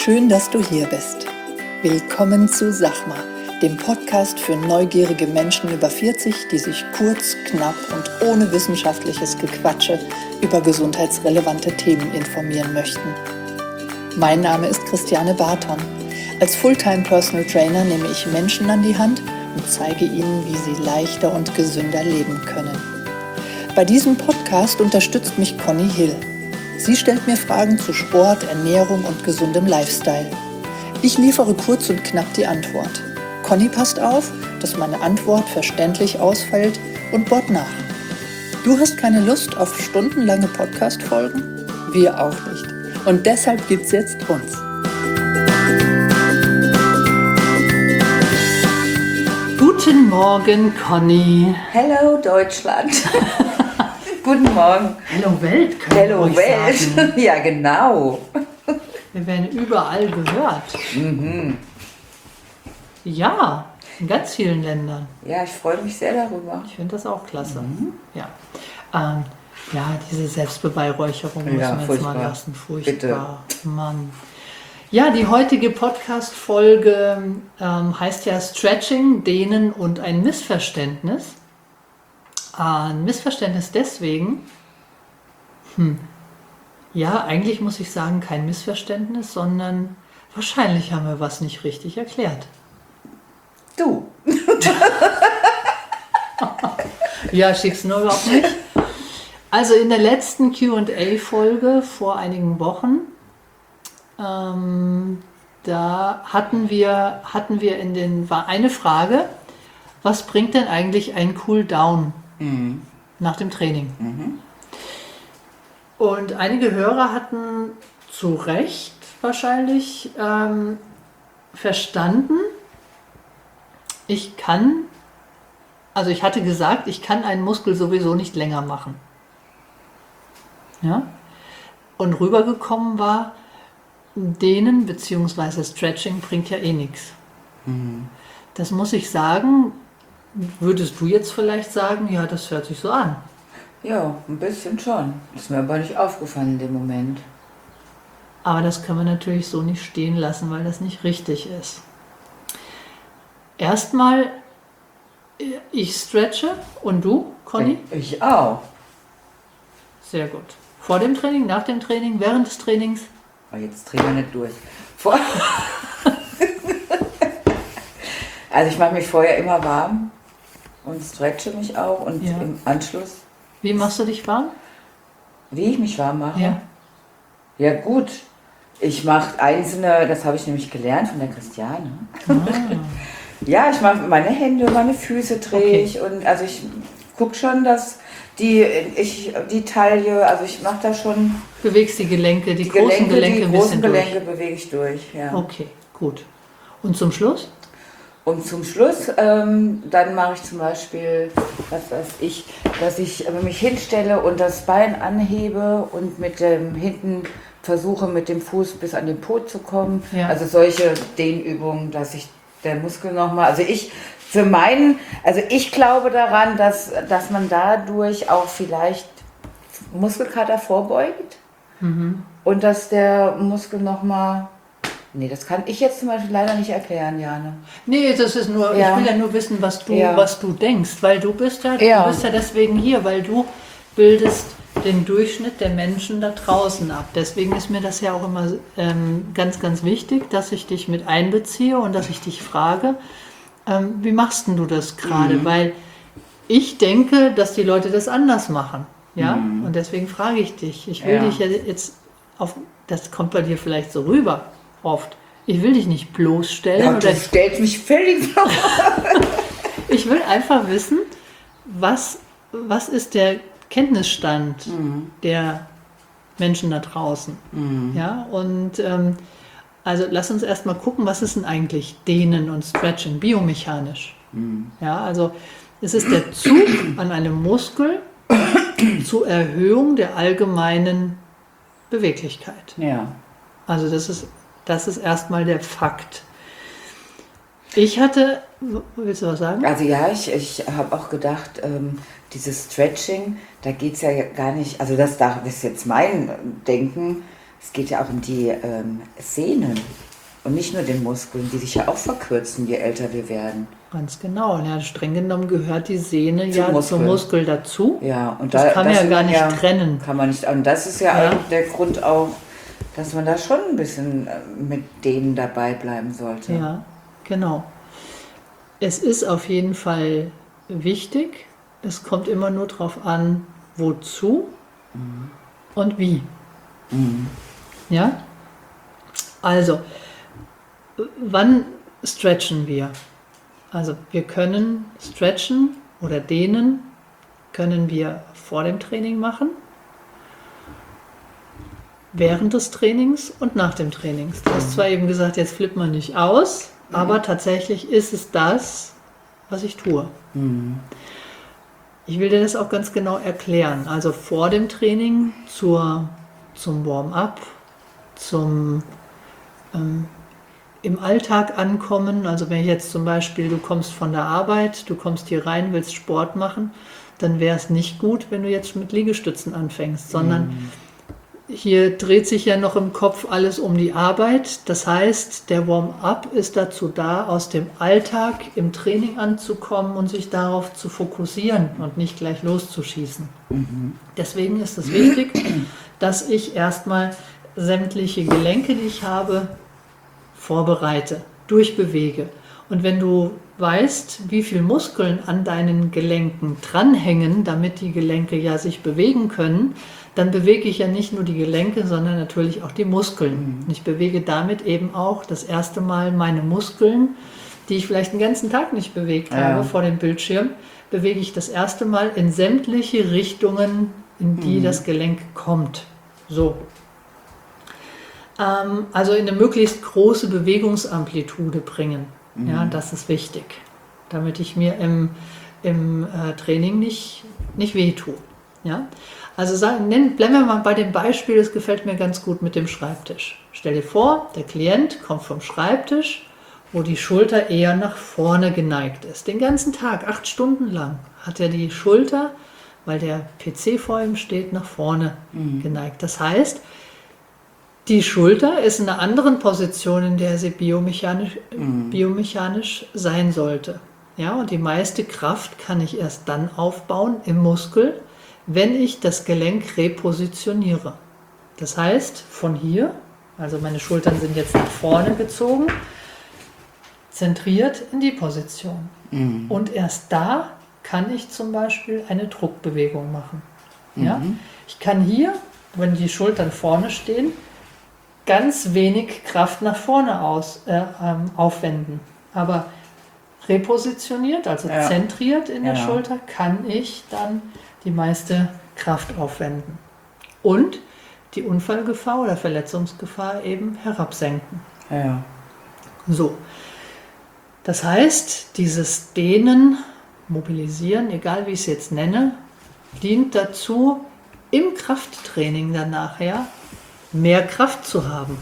Schön, dass du hier bist. Willkommen zu Sachma, dem Podcast für neugierige Menschen über 40, die sich kurz, knapp und ohne wissenschaftliches Gequatsche über gesundheitsrelevante Themen informieren möchten. Mein Name ist Christiane Barton. Als Fulltime Personal Trainer nehme ich Menschen an die Hand und zeige ihnen, wie sie leichter und gesünder leben können. Bei diesem Podcast unterstützt mich Conny Hill. Sie stellt mir Fragen zu Sport, Ernährung und gesundem Lifestyle. Ich liefere kurz und knapp die Antwort. Conny passt auf, dass meine Antwort verständlich ausfällt und bohrt nach. Du hast keine Lust auf stundenlange Podcast-Folgen? Wir auch nicht. Und deshalb gibt's jetzt uns. Guten Morgen, Conny. Hello, Deutschland. Guten Morgen. Hello Welt, können Hello wir Welt. sagen. Ja, genau. Wir werden überall gehört. Mhm. Ja, in ganz vielen Ländern. Ja, ich freue mich sehr darüber. Ich finde das auch klasse. Ja. Ja, diese Selbstbeweihräucherung müssen Ja, wir jetzt furchtbar. mal lassen. Furchtbar. Bitte. Mann. Ja, die heutige Podcast-Folge heißt ja Stretching, Dehnen und ein Missverständnis. Ein Missverständnis deswegen, ja, eigentlich muss ich sagen, kein Missverständnis, sondern wahrscheinlich haben wir was nicht richtig erklärt. Du. Ja, schick's nur überhaupt nicht. Also in der letzten Q&A-Folge vor einigen Wochen, da war eine Frage, was bringt denn eigentlich ein Cool-Down nach dem Training? Und einige Hörer hatten zu Recht wahrscheinlich verstanden, ich hatte gesagt, ich kann einen Muskel sowieso nicht länger machen. Ja? Und rübergekommen war, Dehnen bzw. Stretching bringt ja eh nichts. Das muss ich sagen, würdest du jetzt vielleicht sagen, ja, das hört sich so an. Ja, ein bisschen schon. Ist mir aber nicht aufgefallen in dem Moment. Aber das können wir natürlich so nicht stehen lassen, weil das nicht richtig ist. Erstmal, ich stretche und du, Conny? Ich auch. Sehr gut. Vor dem Training, nach dem Training, während des Trainings? Aber jetzt drehen wir nicht durch. Also ich mache mich vorher immer warm und stretche mich auch und Ja. im Anschluss, Wie machst du dich warm? wie ich mich warm mache. Ja. Ja gut, ich mache einzelne, das habe ich nämlich gelernt von der Christiane. Ja, ich mache meine Hände, meine Füße drehe ich und also ich gucke schon, dass die Taille, also ich mache da schon Bewegst die Gelenke, die großen Gelenke ein die großen bisschen Gelenke durch. bewege ich durch, ja. Okay, gut. Und zum Schluss? Und zum Schluss, dann mache ich zum Beispiel, was weiß ich, dass ich mich hinstelle und das Bein anhebe und mit dem hinten versuche mit dem Fuß bis an den Po zu kommen. Ja. Also solche Dehnübungen, dass ich der Muskel nochmal, also ich glaube daran, dass man dadurch auch vielleicht Muskelkater vorbeugt und dass der Muskel nochmal. Nee, das kann ich jetzt zum Beispiel leider nicht erklären, Jane. Nee, das ist nur, Ja. ich will ja nur wissen, was du denkst, weil du bist ja deswegen hier, weil du bildest den Durchschnitt der Menschen da draußen ab. Deswegen ist mir das ja auch immer ganz, ganz wichtig, dass ich dich mit einbeziehe und dass ich dich frage, wie machst denn du das gerade? Weil ich denke, dass die Leute das anders machen. Ja? Und deswegen frage ich dich. Ich will dich ja jetzt das kommt bei dir vielleicht so rüber. Oft. Ich will dich nicht bloßstellen. Ja, du stellst mich völlig vor. Ich will einfach wissen, was ist der Kenntnisstand der Menschen da draußen. Ja, und also lass uns erstmal gucken, was ist denn eigentlich Dehnen und Stretching biomechanisch. Ja, also es ist der Zug an einem Muskel zur Erhöhung der allgemeinen Beweglichkeit. Ja. Also das ist erstmal der Fakt. Willst du was sagen? Also ja, ich habe auch gedacht, dieses Stretching, da geht es ja gar nicht, also das ist jetzt mein Denken, es geht ja auch um die Sehnen und nicht nur den Muskeln, die sich ja auch verkürzen, je älter wir werden. Ganz genau. Ja, streng genommen gehört die Sehne zum Muskel. Muskel dazu. Ja, und das kann man ja gar nicht ja, trennen. Kann man nicht. Und das ist ja eigentlich der Grund auch, dass man da schon ein bisschen mit denen dabei bleiben sollte. Ja, genau. Es ist auf jeden Fall wichtig. Es kommt immer nur darauf an, wozu und wie. Ja? Also, wann stretchen wir? Also wir können stretchen oder dehnen, können wir vor dem Training machen, während des Trainings und nach dem Trainings. Du hast zwar eben gesagt, jetzt flippt man nicht aus, aber tatsächlich ist es das, was ich tue. Ich will dir das auch ganz genau erklären. Also vor dem Training zum Warm-up, im Alltag ankommen. Also wenn ich jetzt zum Beispiel, du kommst von der Arbeit, du kommst hier rein, willst Sport machen, dann wäre es nicht gut, wenn du jetzt mit Liegestützen anfängst, sondern hier dreht sich ja noch im Kopf alles um die Arbeit. Das heißt, der Warm-up ist dazu da, aus dem Alltag im Training anzukommen und sich darauf zu fokussieren und nicht gleich loszuschießen. Deswegen ist es wichtig, dass ich erstmal sämtliche Gelenke, die ich habe, vorbereite, durchbewege. Und wenn du weißt, wie viele Muskeln an deinen Gelenken dranhängen, damit die Gelenke ja sich bewegen können, dann bewege ich ja nicht nur die Gelenke, sondern natürlich auch die Muskeln. Und ich bewege damit eben auch das erste Mal meine Muskeln, die ich vielleicht den ganzen Tag nicht bewegt habe vor dem Bildschirm, bewege ich das erste Mal in sämtliche Richtungen, in die das Gelenk kommt. So. Also in eine möglichst große Bewegungsamplitude bringen. Ja, das ist wichtig, damit ich mir im Training nicht wehtue. Ja? Also bleiben wir mal bei dem Beispiel, das gefällt mir ganz gut mit dem Schreibtisch. Stell dir vor, der Klient kommt vom Schreibtisch, wo die Schulter eher nach vorne geneigt ist. Den ganzen Tag, 8 Stunden lang, hat er die Schulter, weil der PC vor ihm steht, nach vorne geneigt. Das heißt, die Schulter ist in einer anderen Position, in der sie biomechanisch sein sollte. Ja, und die meiste Kraft kann ich erst dann aufbauen im Muskel, wenn ich das Gelenk repositioniere. Das heißt, von hier, also meine Schultern sind jetzt nach vorne gezogen, zentriert in die Position. Und erst da kann ich zum Beispiel eine Druckbewegung machen. Ja? Ich kann hier, wenn die Schultern vorne stehen, ganz wenig Kraft nach vorne aufwenden. Aber repositioniert, also zentriert in der Schulter, kann ich dann die meiste Kraft aufwenden. Und die Unfallgefahr oder Verletzungsgefahr eben herabsenken. Ja. So. Das heißt, dieses Dehnen, Mobilisieren, egal wie ich es jetzt nenne, dient dazu, im Krafttraining dann nachher mehr Kraft zu haben.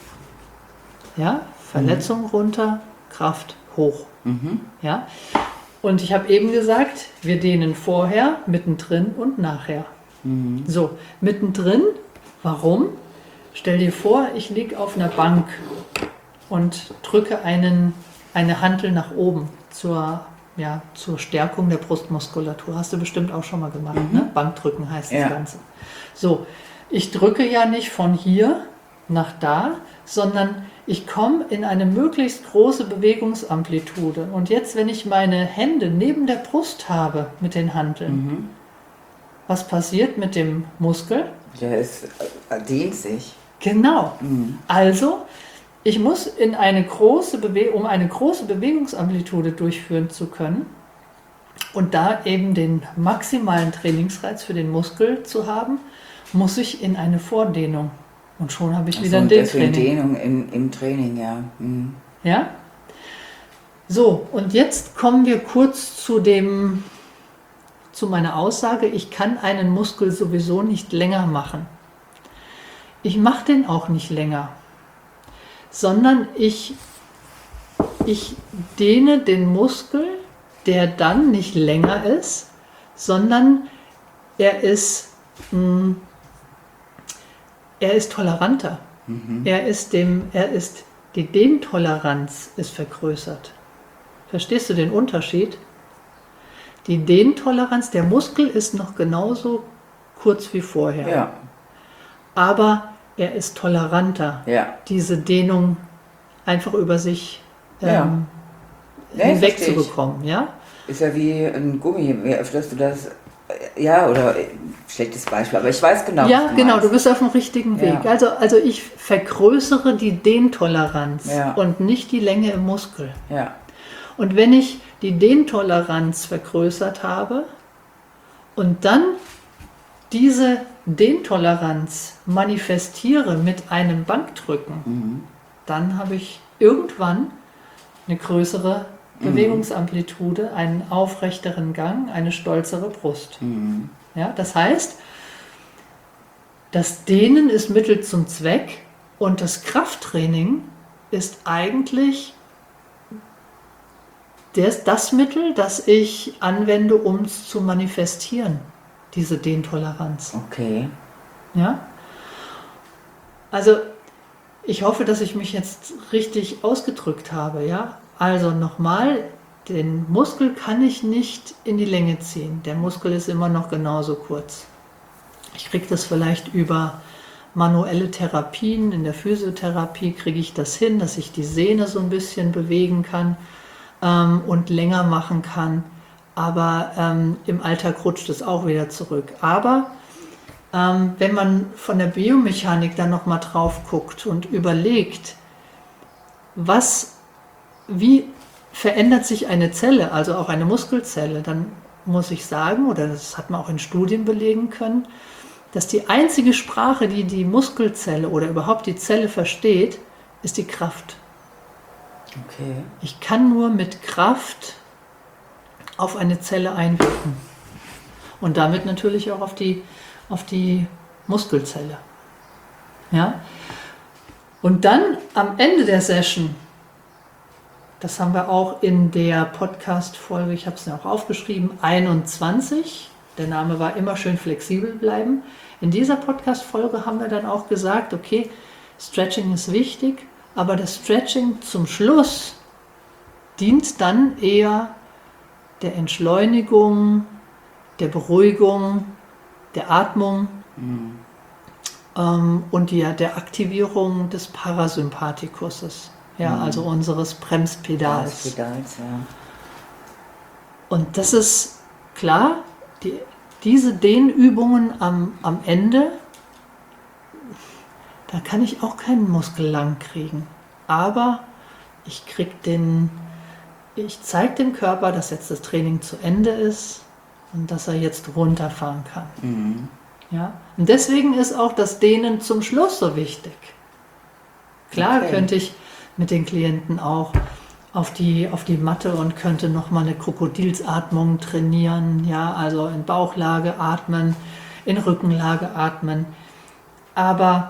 Ja, Verletzung runter, Kraft hoch. Ja, und ich habe eben gesagt, wir dehnen vorher, mittendrin und nachher. So, mittendrin, warum? Stell dir vor, ich liege auf einer Bank und drücke eine Hantel nach oben zur Stärkung der Brustmuskulatur. Hast du bestimmt auch schon mal gemacht, ne? Bankdrücken heißt das Ganze. So, ich drücke ja nicht von hier nach da, sondern ich komme in eine möglichst große Bewegungsamplitude. Und jetzt, wenn ich meine Hände neben der Brust habe mit den Hanteln, was passiert mit dem Muskel? Der dehnt sich. Genau. Also, ich muss um eine große Bewegungsamplitude durchführen zu können und da eben den maximalen Trainingsreiz für den Muskel zu haben, muss ich in eine Vordehnung. Und schon habe ich wieder ein Dehntraining. Dehnung im Training, ja. Ja? So, und jetzt kommen wir kurz zu meiner Aussage, ich kann einen Muskel sowieso nicht länger machen. Ich mache den auch nicht länger, sondern ich dehne den Muskel, der dann nicht länger ist, sondern er ist er ist toleranter. Die Dehntoleranz ist vergrößert. Verstehst du den Unterschied? Die Dehntoleranz, der Muskel ist noch genauso kurz wie vorher. Ja. Aber er ist toleranter, diese Dehnung einfach über sich hinwegzubekommen. Ja? Ist ja wie ein Gummi, je öfter du das, oder schlechtes Beispiel, aber ich weiß genau, ja, genau, du bist auf dem richtigen Weg. Also ich vergrößere die Dehntoleranz und nicht die Länge im Muskel. Ja. Und wenn ich die Dehntoleranz vergrößert habe und dann diese Dehntoleranz manifestiere mit einem Bankdrücken, dann habe ich irgendwann eine größere Bewegungsamplitude, einen aufrechteren Gang, eine stolzere Brust. Ja, das heißt, das Dehnen ist Mittel zum Zweck und das Krafttraining ist eigentlich das Mittel, das ich anwende, um es zu manifestieren, diese Dehntoleranz. Okay. Ja? Also ich hoffe, dass ich mich jetzt richtig ausgedrückt habe. Ja? Also nochmal, den Muskel kann ich nicht in die Länge ziehen. Der Muskel ist immer noch genauso kurz. Ich kriege das vielleicht über manuelle Therapien. In der Physiotherapie kriege ich das hin, dass ich die Sehne so ein bisschen bewegen kann und länger machen kann. Aber im Alltag rutscht es auch wieder zurück. Aber wenn man von der Biomechanik dann nochmal drauf guckt und überlegt, wie verändert sich eine Zelle, also auch eine Muskelzelle, dann muss ich sagen, oder das hat man auch in Studien belegen können, dass die einzige Sprache, die die Muskelzelle oder überhaupt die Zelle versteht, ist die Kraft. Okay. Ich kann nur mit Kraft auf eine Zelle einwirken und damit natürlich auch auf die Muskelzelle. Ja? Und dann am Ende der Session, das haben wir auch in der Podcast-Folge, ich habe es ja auch aufgeschrieben, 21, der Name war immer schön flexibel bleiben. In dieser Podcast-Folge haben wir dann auch gesagt, okay, Stretching ist wichtig, aber das Stretching zum Schluss dient dann eher der Entschleunigung, der Beruhigung, der Atmung und der Aktivierung des Parasympathikus, also unseres Bremspedals. Und das ist klar, diese Dehnübungen am Ende, da kann ich auch keinen Muskel lang kriegen. Aber ich zeige dem Körper, dass jetzt das Training zu Ende ist und dass er jetzt runterfahren kann. Ja? Und deswegen ist auch das Dehnen zum Schluss so wichtig. Klar könnte ich mit den Klienten auch auf die Matte und könnte nochmal eine Krokodilsatmung trainieren, also in Bauchlage atmen, in Rückenlage atmen. Aber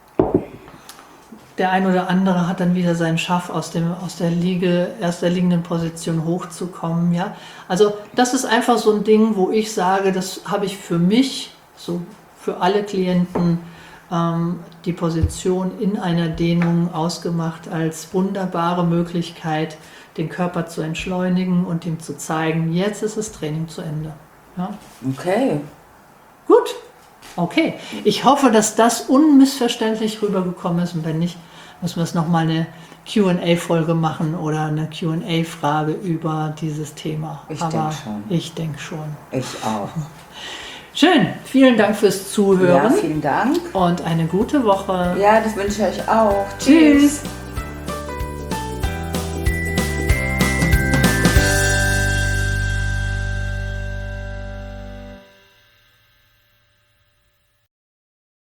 der ein oder andere hat dann wieder seinen Schaff aus der liegenden Position hochzukommen. Ja? Also das ist einfach so ein Ding, wo ich sage, das habe ich für mich, so für alle Klienten, die Position in einer Dehnung ausgemacht als wunderbare Möglichkeit, den Körper zu entschleunigen und ihm zu zeigen, jetzt ist das Training zu Ende. Ja? Okay. Gut. Okay, ich hoffe, dass das unmissverständlich rübergekommen ist und wenn nicht, müssen wir es nochmal eine Q&A-Folge machen oder eine Q&A-Frage über dieses Thema. Ich denke schon. Ich denke schon. Ich auch. Schön, vielen Dank fürs Zuhören. Ja, vielen Dank. Und eine gute Woche. Ja, das wünsche ich euch auch. Tschüss.